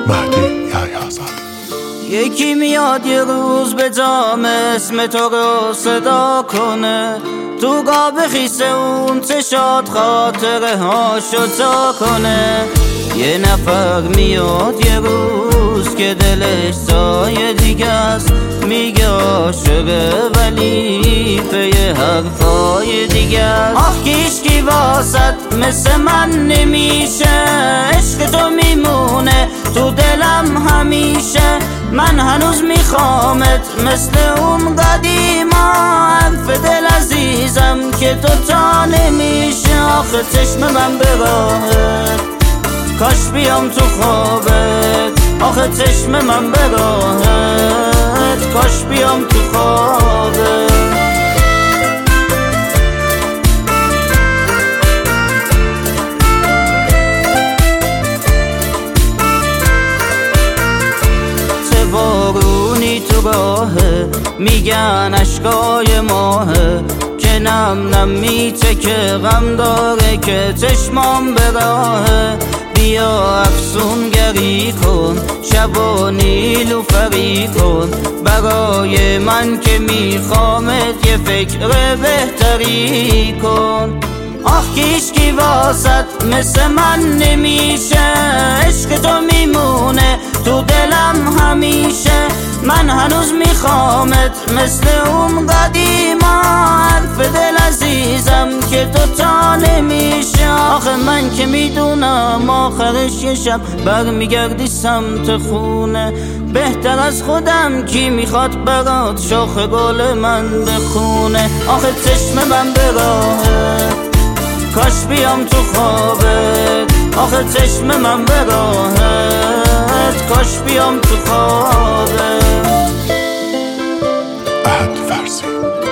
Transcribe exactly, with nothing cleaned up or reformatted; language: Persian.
مهدی یحیی‌زاده. یکی میاد یه روز به جام اسم تو رو صدا کنه، تو قاب خیس اون چشات خاطره هاشو جا کنه. یه نفر میاد یه روز که دلش سایه دیگه است، میگه عاشقه ولی پی حرفای دیگه است. آخ که هیچکی واسط مثل من نمیشه، عشق تو میمونه تو دلم همیشه. من هنوز میخوامت مثل اون قدیما، حرف دل عزیزم که تو تا نمیشه. آخه چشم من به راهت، کاش بیام تو خوابت. آخه چشم من به راهت، کاش بیام تو خوابت. بارونی تو راهه، میگن اشکای ماهه که نم نم میته که غم داره که چشمام به راهه. بیا افسونگری کن، شب و نیلوفری کن، برای من که میخوامت یه فکر بهتری کن. آخ که هیچکی واسط مثل من نمیشه، عشق تو میمونه تو دلم همیشه. من هنوز میخوامت مثل اون قدیما، حرف دل عزیزم که تو تا نمیشه. آخه من که میدونم آخرش یه شب برمیگردی سمت خونه، بهتر از خودم کی میخواد برات شاخ گل من بخونه. آخه چشم من به راهت، کاش بیام تو خوابت. آخه چشم من به راهت، کاش بیام تو خوابت. احد فرزی.